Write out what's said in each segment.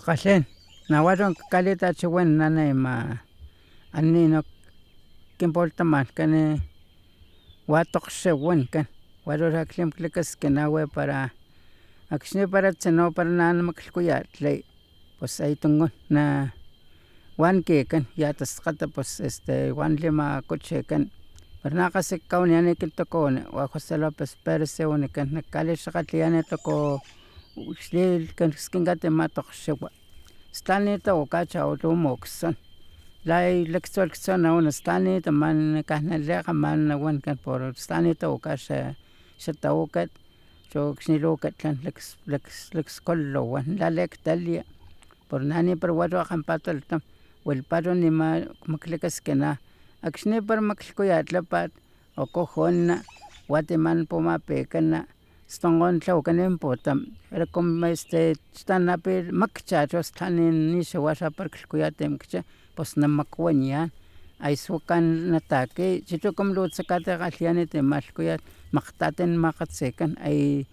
Sqalhen nawaron kalita chiwen nane ma anino kinpoltaman kani watoqxewan kan warora klimplikas kenawe para akxni para tsino para namaklhkuya tley pues aytungun na wan kikan ya taskgata pues wan limakuchikan pero na kgasi kawaniyan kilhtamaku wa Jose Lopez Perez wanikan nakalixakgatliyani toko xli skinkat ama tokgxewa stan nitawaka chawaka mokgson laktsu nawan stan nitaman kaj nalekgaman nawankan pero stan nitawaka xa tawakat cho akxni luwakatlan lakskololo wan lalektalia pero nani para wa kgampatolatam wilpara nima maklakaskina akxni para maklhkuya lapat o cojonina wati man pumapekana stonkgon tlawakani putam pero como xtan makcha cho stlan nixawa para klhkuya temakcha pus namakwaniyan ayswakan natakiy chichu como lu tsakati kgalhiyan malhkuyat makgtati makgatsikan ay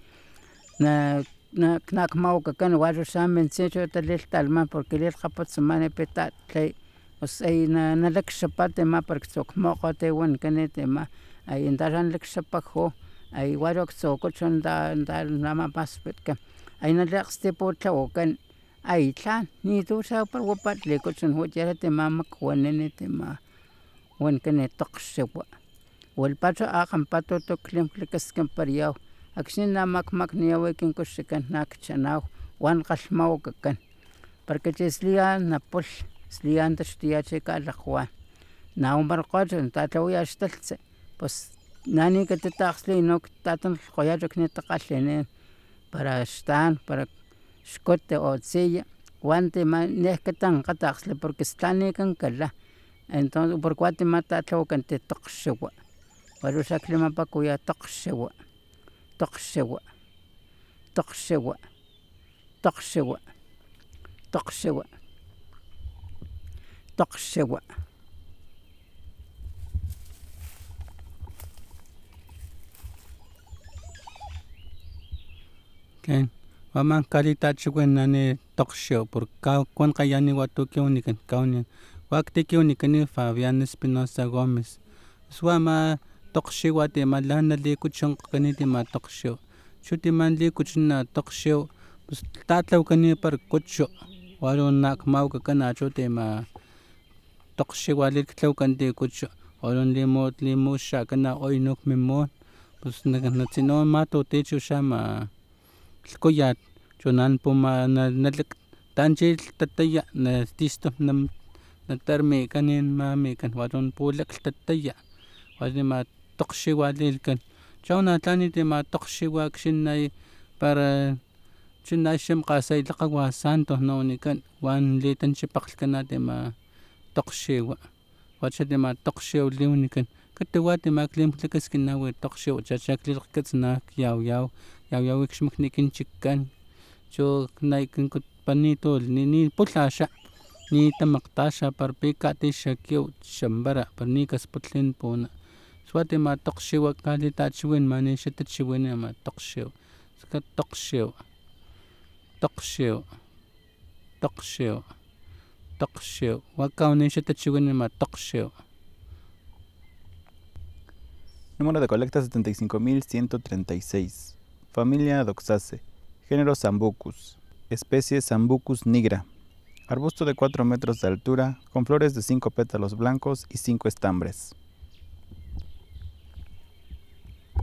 nakmawakakan waxa mintsi cho talilhtalaman porque lilkgaputsaman peta tley pus ay nalakxapa para ktsukgmokgot wanikan ama ay tala nalakxapaju ay waru ktsuku namamaspitkan ay nalakgstiputlawakan ay tlan nitu xa para wapat likuchun watiya makuanin wanikan tokgxewa wilpara akgampatutu klimplakaskinparayaw akxni na makmakniyaw kinkuxikan nakchanaw wan kgalhmawakakan para kachixliya napulh xliya taxtuya chi kalakgwan nawaparakgoch tatlawaya xtalhtsi pus nani kati takgstli tatanulhkgoyacha takgalhinin para xtan para xkut o tsiya wantima nej katankga takgstli porque stan nikankala entonces porque watima tatlawakanti tokgxewa waru xa klimapakuya tokgxewa tokgxewa tokgxewa tokgxewa tokgxewa tokgxewa. Waman kalitachiwinani tokgxew porque kuan kgayani watu kiwanikan kawaniyan wakti kiwanikani Fabián Espinosa Gómez pus wa ama tokgxew watima lan nalikuchunkgokani tima tokgxew chu tima likuchuna tokgxew pus tatlawakani para kuchu waru nakmawakakan nachu tima tokgxew liklhawakan ti kuchu waru limuxakan oynuk mimun pus natsina matuti chuxa ama lhkuyat chunan tanchi lhtataya tiston natarmikan mamikan waru pulaklhtataya wanima tokgxew lilhkan chau tima tokgxew akxni para chuna xamkgasay lhakgawa santo nawanikan wan litanchipakglhkana tima tokgxewa wacha tima tokgxew liwanikan katuwa tima klimplakaskina tokgxew chacha klilakgkatsana kyaw wix maknikinchikan chu nitu pulhaxa nitamakgta para pi kati xakiw xampara para ni kasputli puna watima tokgxew kalitachiwinamani xa tachiwin ama tokgxew tokgxew tokgxew tokgxew tokgxew wa kawani xa tachiwin ama tokgxew. Número de colecta 75,136. Familia Doxaceae. Género Sambucus. Especie Sambucus nigra. Arbusto de 4 metros de altura, con flores de 5 pétalos blancos y 5 estambres.